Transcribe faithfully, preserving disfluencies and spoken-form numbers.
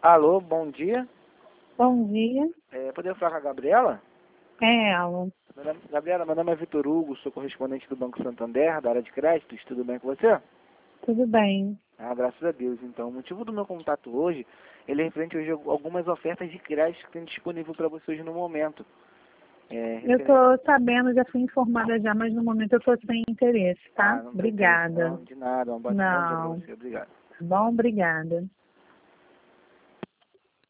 Alô, bom dia. Bom dia. É, podemos falar com a Gabriela? É, Alan. Meu nome- Gabriela, meu nome é Vitor Hugo, sou correspondente do Banco Santander, da área de créditos. Tudo bem com você? Tudo bem. Ah, graças a Deus. Então, o motivo do meu contato hoje, ele é referente hoje a algumas ofertas de crédito que tem disponível para você hoje no momento. É, Eu referente... estou sabendo, já fui informada já, mas no momento eu estou sem interesse, tá? Ah, não tem interesse Obrigada. não, de nada. Um bom bom dia para Não. você. Obrigado. Tá bom, obrigada.